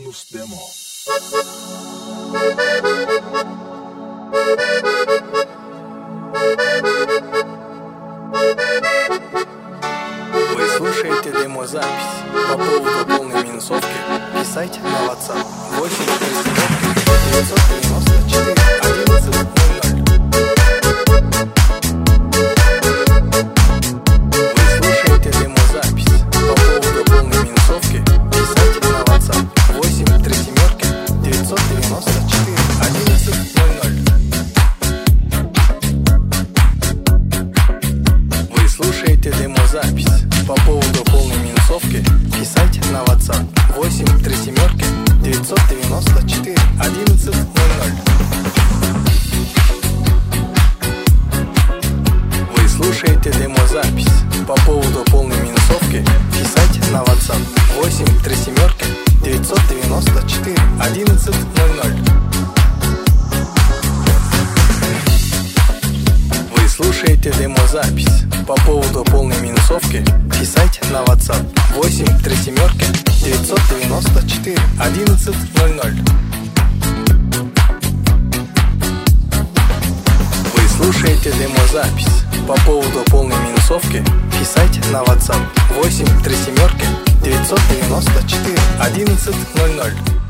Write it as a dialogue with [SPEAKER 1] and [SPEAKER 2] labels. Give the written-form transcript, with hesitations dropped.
[SPEAKER 1] Minus Demo.
[SPEAKER 2] Вы слушаете демозапись. По поводу полной минусовки писайте на WhatsApp 8 994 11 00. Вы слушаете демозапись. По поводу полной минусовки писайте на WhatsApp 8 994 11 00. Вы слушаете демозапись. По поводу полной минусовки писайте на WhatsApp 8 994 11 00. Вы слушаете демозапись. По поводу полной минусовки писайте на WhatsApp 8 994 11 00. Вы слушаете демозапись. По поводу полной минусовки писайте на WhatsApp 8 994 11 00. Вы слушаете демозапись. По поводу полной минусовки писайте на WhatsApp 8 994 11 00.